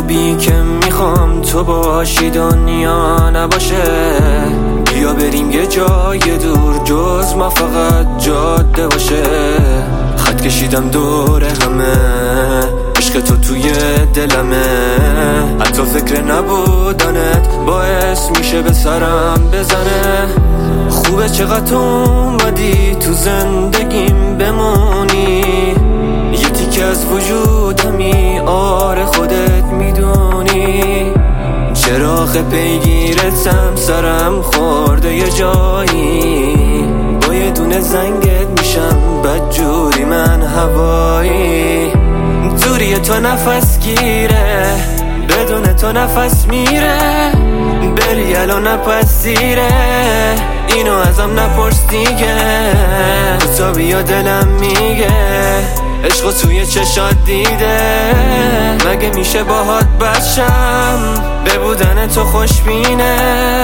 خوبی که میخوام تو باشی دنیا نباشه. بیا بریم یه جای دور جز ما فقط جاده باشه. خط کشیدم دور همه، عشق تو توی دلمه. حتی فکر نبودنت باعث میشه به سرم بزنه. خوبه چقدر تو اومدی تو زندگیم بمونی. یه تیکه از وجودمی، آره خودت میدونی. چراغ پیگیرتم سرم خورده یه جایی. با یه دونه زنگت میشم بدجوری من هوایی. دوری تو نفس گیره، بدون تو نفس میره. بری الان نپذیره، اینو ازم نپرس دیگه. تو بیا دلم میگه عشقو توی چشات دیده. مگه میشه باهات بشم به بودن تو خوشبینه.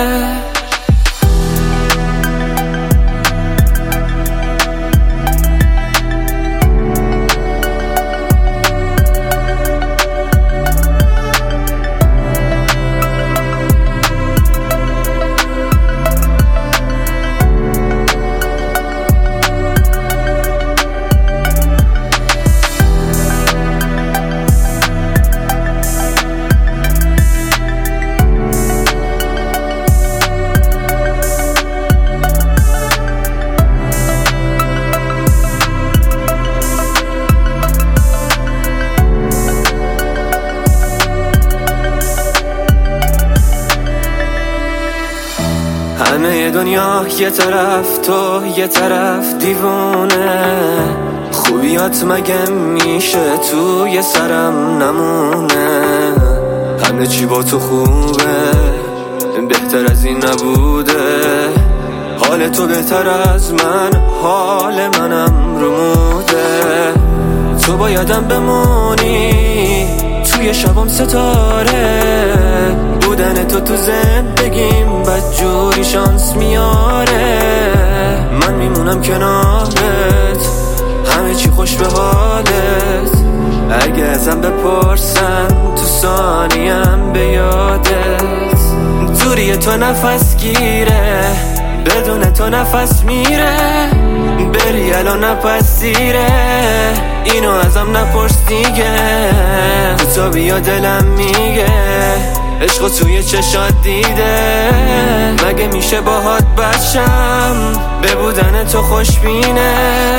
همه دنیا یه طرف، تو یه طرف دیوونه. خوبیات مگه میشه توی سرم نمونه. همه چی با تو خوبه، بهتر از این نبوده. حال تو بهتر از من، حال منم رموده. تو بایدم بمونی توی شبام ستاره. بودن تو زندگیم بدجوری شانس میاره. من میمونم کنارت، همه چی خوش به حالت. اگه ازم بپرسن تو ثانیم به یادت. دوری تو نفس گیره، بدون تو نفس میره. بری الان نپذیره، اینو ازم نپرس دیگه. تو بیا دلم میگه عشقو توی چشات دیده. مگه میشه باهات بشم به بودن تو خوشبینه.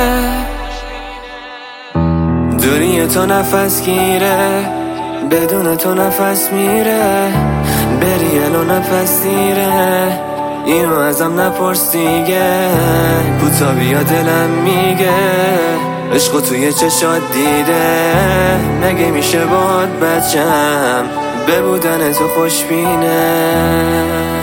دوری تو نفس گیره، بدون تو نفس میره. بری الان نپذیره، اینو ازم نپرس دیگه. کوتا بیا دلم میگه عشقو توی چشات دیده. مگه میشه باهات بچم به بودن تو خوشبینه.